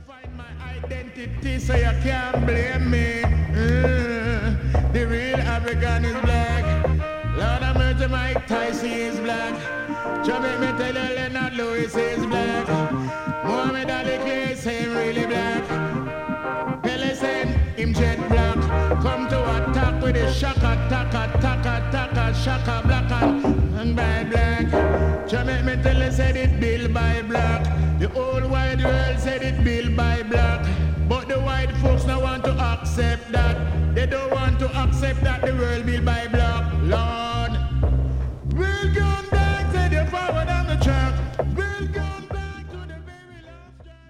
Find my identity so you can't blame me. The real African is black. Lord of mercy, Mike Tyson is black. Jamaica, me tell you, Leonard Lewis is black. Muhammad Ali Clay say him really black. Pele said him jet black. Come to attack with the shaka, taka, shaka black and by black. Jamaica, me tell you, said it built by black. The whole wide world said it built by black. But the white folks don't want to accept that. They don't want to accept that